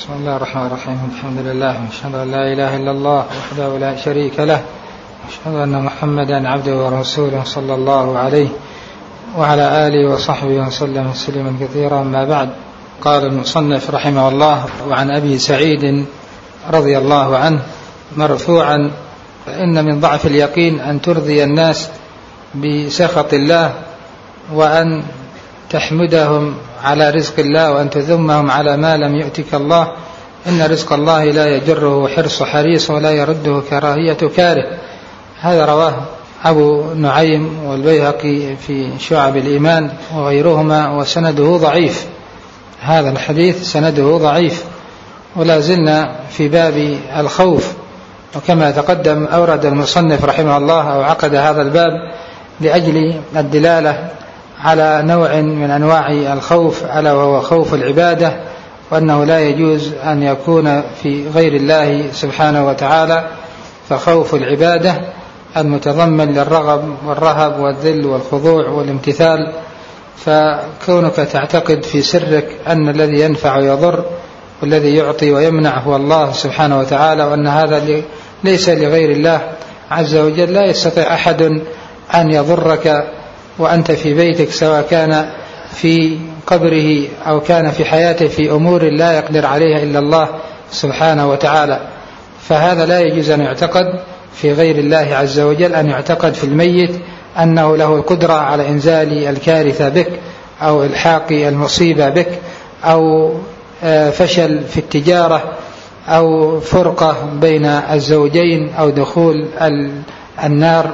بسم الله الرحمن الرحيم. الحمد لله وأشهد أن لا إله إلا الله وحده لا شريك له وأشهد أن محمدا عبده ورسوله صلى الله عليه وعلى آله وصحبه وسلم تسليما كثيرا. ما بعد، قال المصنف رحمه الله: وعن أبي سعيد رضي الله عنه مرفوعا: إن من ضعف اليقين أن ترضي الناس بسخط الله، وأن تحمدهم على رزق الله، وأن تذمهم على ما لم يؤتك الله. إن رزق الله لا يجره حرص حريص ولا يرده كراهية كاره. هذا رواه أبو نعيم والبيهقي في شعب الإيمان وغيرهما، وسنده ضعيف. هذا الحديث سنده ضعيف. ولا زلنا في باب الخوف، وكما تقدم أورد المصنف رحمه الله أو عقد هذا الباب لأجل الدلالة على نوع من أنواع الخوف، ألا وهو خوف العبادة، وأنه لا يجوز أن يكون في غير الله سبحانه وتعالى. فخوف العبادة المتضمن للرغب والرهب والذل والخضوع والامتثال، فكونك تعتقد في سرك أن الذي ينفع ويضر والذي يعطي ويمنع هو الله سبحانه وتعالى، وأن هذا ليس لغير الله عز وجل. لا يستطيع أحد أن يضرك وأنت في بيتك، سواء كان في قبره أو كان في حياته، في أمور لا يقدر عليها إلا الله سبحانه وتعالى. فهذا لا يجوز أن يعتقد في غير الله عز وجل، أن يعتقد في الميت أنه له القدرة على إنزال الكارثة بك، أو إلحاق المصيبة بك، أو فشل في التجارة، أو فرقة بين الزوجين، أو دخول النار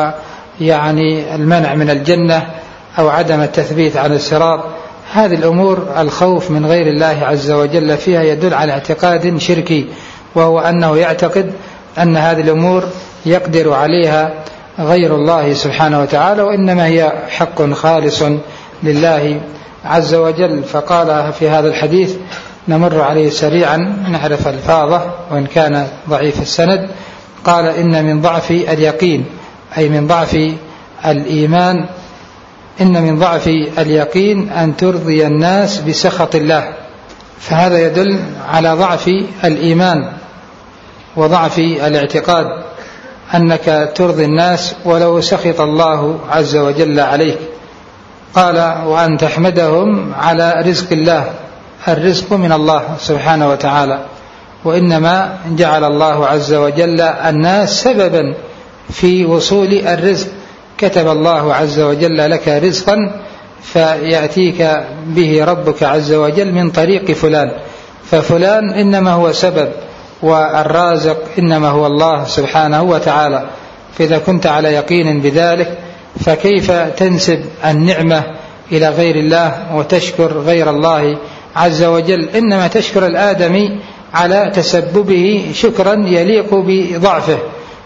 ويعني المنع من الجنة، أو عدم التثبيت على الصراط. هذه الأمور الخوف من غير الله عز وجل فيها يدل على اعتقاد شركي، وهو أنه يعتقد أن هذه الأمور يقدر عليها غير الله سبحانه وتعالى، وإنما هي حق خالص لله عز وجل. فقال في هذا الحديث، نمر عليه سريعا نعرف الفاظه وإن كان ضعيف السند. قال: إن من ضعف اليقين، أي من ضعف الإيمان، إن من ضعف اليقين أن ترضي الناس بسخط الله. فهذا يدل على ضعف الإيمان وضعف الاعتقاد، أنك ترضي الناس ولو سخط الله عز وجل عليك. قال: وأن تحمدهم على رزق الله. الرزق من الله سبحانه وتعالى، وإنما جعل الله عز وجل الناس سببا في وصول الرزق. كتب الله عز وجل لك رزقا فيأتيك به ربك عز وجل من طريق فلان، ففلان إنما هو سبب، والرازق إنما هو الله سبحانه وتعالى. فإذا كنت على يقين بذلك، فكيف تنسب النعمة إلى غير الله وتشكر غير الله عز وجل؟ إنما تشكر الآدمي على تسببه شكرا يليق بضعفه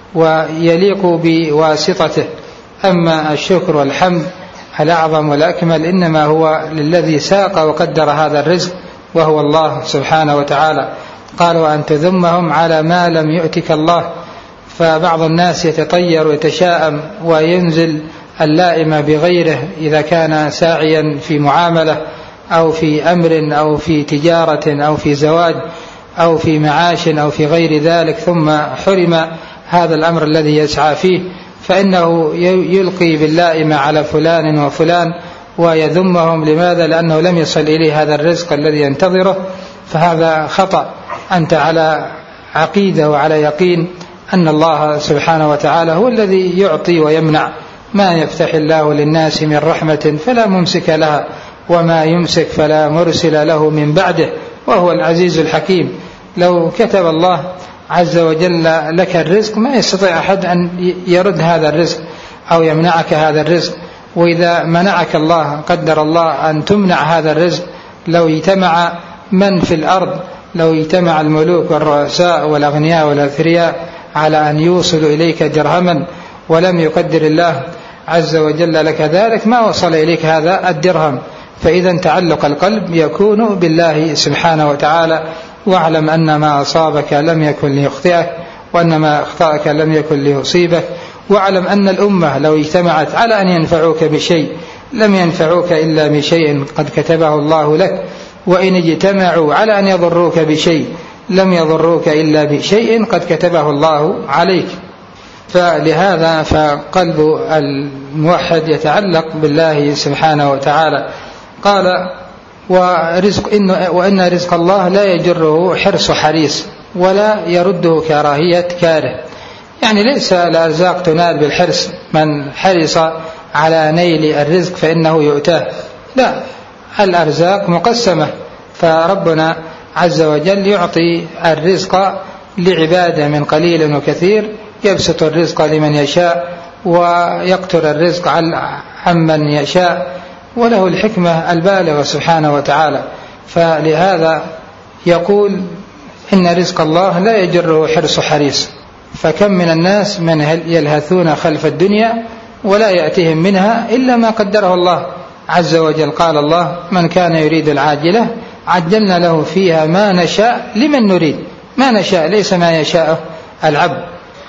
ويليق بواسطته. أما الشكر والحمد الأعظم والأكمل إنما هو للذي ساق وقدر هذا الرزق، وهو الله سبحانه وتعالى. قال: وأن تذمهم على ما لم يؤتك الله. فبعض الناس يتطير ويتشاءم وينزل اللائمة بغيره إذا كان ساعيا في معاملة أو في أمر أو في تجارة أو في زواج أو في معاش أو في غير ذلك، ثم حرم هذا الأمر الذي يسعى فيه، فإنه يلقي باللائمة على فلان وفلان ويذمهم. لماذا؟ لأنه لم يصل إليه هذا الرزق الذي ينتظره. فهذا خطأ. أنت على عقيدة وعلى يقين أن الله سبحانه وتعالى هو الذي يعطي ويمنع. ما يفتح الله للناس من رحمة فلا ممسك لها، وما يمسك فلا مرسل له من بعده، وهو العزيز الحكيم. لو كتب الله عز وجل لك الرزق ما يستطيع أحد أن يرد هذا الرزق أو يمنعك هذا الرزق. وإذا منعك الله، قدر الله أن تمنع هذا الرزق، لو اجتمع من في الأرض، لو اجتمع الملوك والرؤساء والأغنياء والأثرياء على أن يوصلوا إليك درهما ولم يقدر الله عز وجل لك ذلك، ما وصل إليك هذا الدرهم. فإذا تعلق القلب يكون بالله سبحانه وتعالى. واعلم أن ما أصابك لم يكن ليخطئك، وأن ما أخطأك لم يكن ليصيبك. واعلم أن الأمة لو اجتمعت على أن ينفعوك بشيء لم ينفعوك إلا بشيء قد كتبه الله لك. وإن اجتمعوا على أن يضروك بشيء لم يضروك إلا بشيء قد كتبه الله عليك. فلهذا فقلب الموحد يتعلق بالله سبحانه وتعالى. قال وإن رزق الله لا يجره حرص حريص ولا يرده كراهية كاره. يعني ليس الأرزاق تنال بالحرص، من حرص على نيل الرزق فإنه يؤتاه، لا، الأرزاق مقسمة، فربنا عز وجل يعطي الرزق لعباده من قليل وكثير، يبسط الرزق لمن يشاء ويقتر الرزق عمن يشاء، وله الحكمة البالغة سبحانه وتعالى. فلهذا يقول إن رزق الله لا يجره حرص حريص. فكم من الناس من يلهثون خلف الدنيا ولا يأتيهم منها إلا ما قدره الله عز وجل. قال الله: من كان يريد العاجلة عجلنا له فيها ما نشاء لمن نريد. ما نشاء ليس ما يشاء العبد.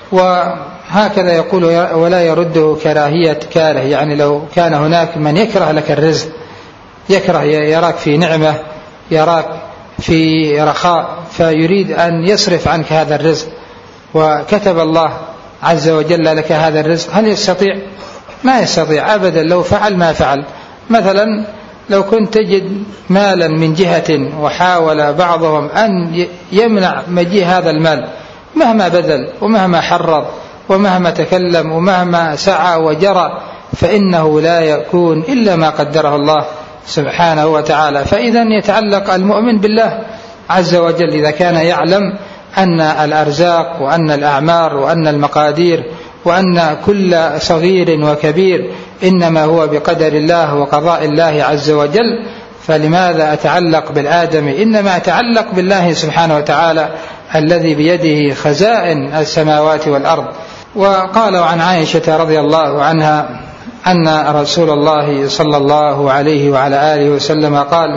وهكذا يقول: ولا يرده كراهية كاره. يعني لو كان هناك من يكره لك الرزق، يكره، يراك في نعمة، يراك في رخاء، فيريد أن يصرف عنك هذا الرزق، وكتب الله عز وجل لك هذا الرزق، هل يستطيع؟ ما يستطيع أبدا. لو فعل ما فعل. مثلا لو كنت تجد مالا من جهة وحاول بعضهم أن يمنع مجيء هذا المال، مهما بذل ومهما حرض ومهما تكلم ومهما سعى وجرى، فإنه لا يكون إلا ما قدره الله سبحانه وتعالى. فإذا يتعلق المؤمن بالله عز وجل إذا كان يعلم أن الأرزاق وأن الأعمار وأن المقادير وأن كل صغير وكبير إنما هو بقدر الله وقضاء الله عز وجل. فلماذا أتعلق بالآدم؟ إنما أتعلق بالله سبحانه وتعالى الذي بيده خزائن السماوات والأرض. وقال عن عائشة رضي الله عنها أن رسول الله صلى الله عليه وعلى آله وسلم قال: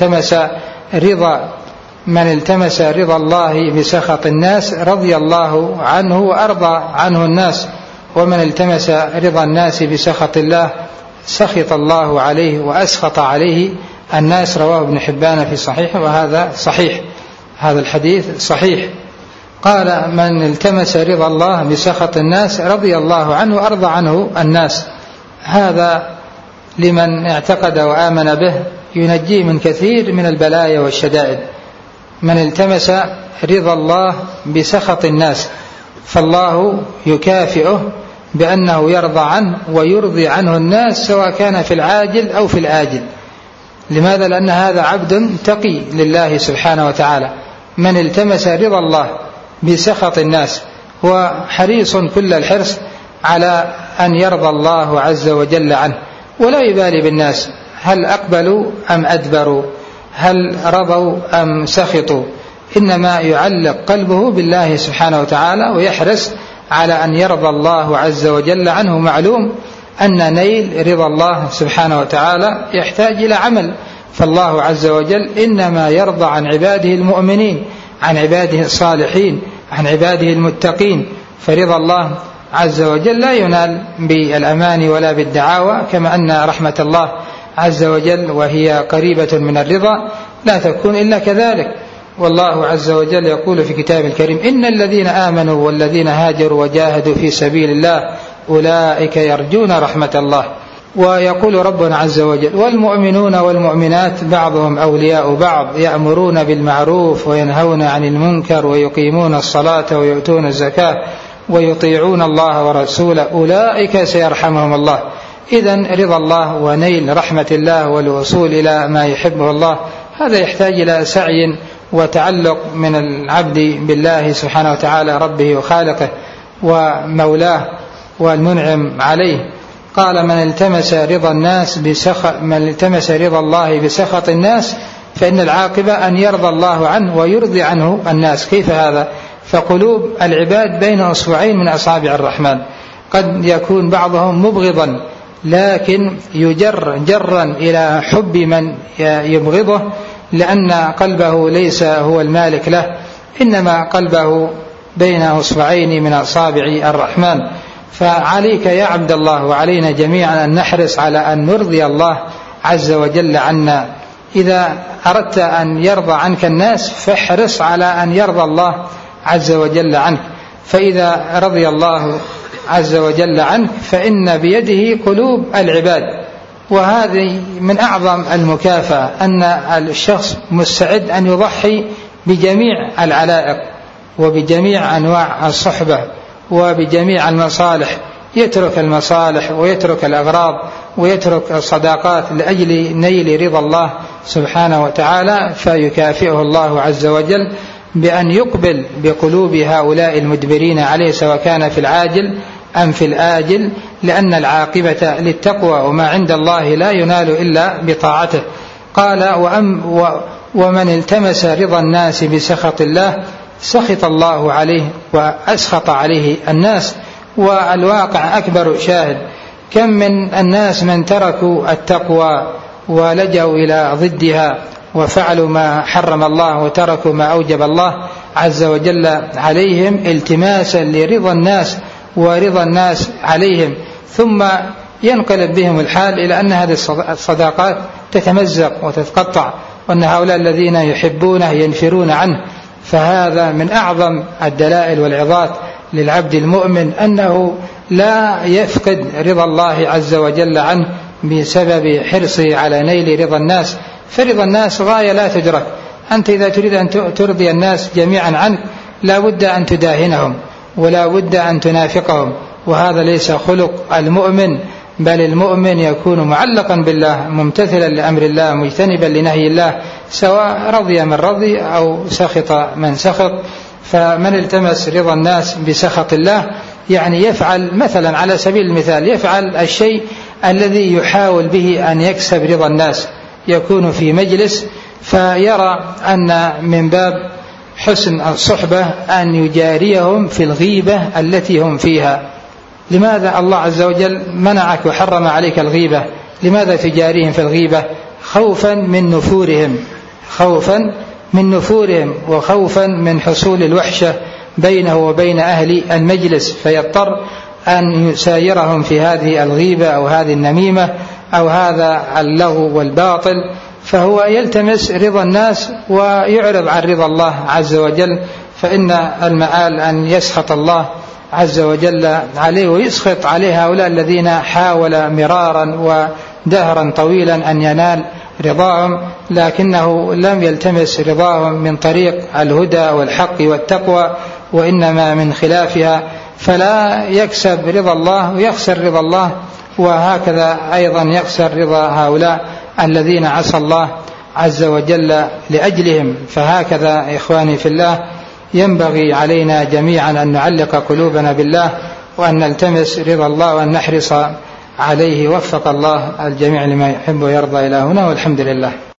من التمس رضا الله بسخط الناس رضي الله عنه وأرضى عنه الناس، ومن التمس رضا الناس بسخط الله سخط الله عليه وأسخط عليه الناس. رواه ابن حبان في صحيح، وهذا صحيح، هذا الحديث صحيح. قال: من التمس رضا الله بسخط الناس رضي الله عنه وأرضى عنه الناس. هذا لمن اعتقد وآمن به ينجيه من كثير من البلايا والشدائد. من التمس رضا الله بسخط الناس فالله يكافئه بأنه يرضى عنه ويرضي عنه الناس، سواء كان في العاجل أو في الآجل. لماذا؟ لأن هذا عبد تقي لله سبحانه وتعالى. من التمس رضا الله بسخط الناس هو حريص كل الحرص على أن يرضى الله عز وجل عنه، ولا يبالي بالناس هل أقبلوا أم أدبروا، هل رضوا أم سخطوا، إنما يعلق قلبه بالله سبحانه وتعالى ويحرص على أن يرضى الله عز وجل عنه. معلوم أن نيل رضا الله سبحانه وتعالى يحتاج إلى عمل، فالله عز وجل إنما يرضى عن عباده المؤمنين، عن عباده الصالحين، عن عباده المتقين. فرضا الله عز وجل لا ينال بالأمان ولا بالدعاوى، كما أن رحمة الله عز وجل وهي قريبة من الرضا لا تكون إلا كذلك. والله عز وجل يقول في كتاب الكريم: إن الذين آمنوا والذين هاجروا وجاهدوا في سبيل الله أولئك يرجون رحمة الله. ويقول ربنا عز وجل: والمؤمنون والمؤمنات بعضهم أولياء بعض يأمرون بالمعروف وينهون عن المنكر ويقيمون الصلاة ويؤتون الزكاة ويطيعون الله ورسوله أولئك سيرحمهم الله. إذن رضا الله ونيل رحمة الله والوصول إلى ما يحبه الله هذا يحتاج إلى سعي وتعلق من العبد بالله سبحانه وتعالى ربه وخالقه ومولاه والمنعم عليه. قال: من التمس رضا الله بسخط الناس فإن العاقبة أن يرضى الله عنه ويرضي عنه الناس. كيف هذا؟ فقلوب العباد بين أصبعين من أصابع الرحمن. قد يكون بعضهم مبغضا لكن يجر جرا إلى حب من يبغضه، لأن قلبه ليس هو المالك له، إنما قلبه بين أصبعين من أصابع الرحمن. فعليك يا عبد الله وعلينا جميعا أن نحرص على أن نرضي الله عز وجل عنا، إذا أردت أن يرضى عنك الناس فاحرص على أن يرضى الله عز وجل عنك، فإذا رضي الله عز وجل عنك فإن بيده قلوب العباد. وهذه من أعظم المكافأة، أن الشخص مستعد أن يضحي بجميع العلائق وبجميع أنواع الصحبة وبجميع المصالح، يترك المصالح ويترك الأغراض ويترك الصداقات لأجل نيل رضا الله سبحانه وتعالى، فيكافئه الله عز وجل بأن يقبل بقلوب هؤلاء المدبرين عليه، سواء كان في العاجل أم في الآجل، لأن العاقبة للتقوى، وما عند الله لا ينال إلا بطاعته. قال: ومن التمس رضا الناس بسخط الله سخط الله عليه وأسخط عليه الناس. والواقع أكبر شاهد، كم من الناس من تركوا التقوى ولجأوا إلى ضدها وفعلوا ما حرم الله وتركوا ما أوجب الله عز وجل عليهم التماسا لرضا الناس ورضا الناس عليهم، ثم ينقلب بهم الحال إلى أن هذه الصداقات تتمزق وتتقطع، وأن هؤلاء الذين يحبونه ينفرون عنه. فهذا من أعظم الدلائل والعظات للعبد المؤمن، أنه لا يفقد رضا الله عز وجل عنه بسبب حرصه على نيل رضا الناس، فرضا الناس غاية لا تدرك. أنت إذا تريد أن ترضي الناس جميعا عنك لا بد أن تداهنهم ولا بد أن تنافقهم، وهذا ليس خلق المؤمن، بل المؤمن يكون معلقا بالله ممتثلا لأمر الله مجتنبا لنهي الله، سواء رضي من رضي أو سخط من سخط. فمن التمس رضا الناس بسخط الله يعني يفعل مثلا على سبيل المثال يفعل الشيء الذي يحاول به أن يكسب رضا الناس، يكون في مجلس فيرى أن من باب حسن الصحبة أن يجاريهم في الغيبة التي هم فيها. لماذا الله عز وجل منعك وحرم عليك الغيبة؟ لماذا تجاريهم في الغيبة؟ خوفا من نفورهم وخوفا من حصول الوحشة بينه وبين أهل المجلس، فيضطر أن يسايرهم في هذه الغيبة أو هذه النميمة أو هذا اللغو والباطل، فهو يلتمس رضا الناس ويعرض عن رضا الله عز وجل. فإن المآل أن يسخط الله عز وجل عليه ويسخط عليه هؤلاء الذين حاول مرارا ودهرا طويلا أن ينال رضاهم، لكنه لم يلتمس رضاهم من طريق الهدى والحق والتقوى، وإنما من خلافها، فلا يكسب رضا الله ويخسر رضا الله، وهكذا أيضا يخسر رضا هؤلاء الذين عصى الله عز وجل لأجلهم. فهكذا إخواني في الله ينبغي علينا جميعا أن نعلق قلوبنا بالله وأن نلتمس رضا الله وأن نحرص عليه. وفق الله الجميع لما يحب ويرضى إلى هنا، والحمد لله.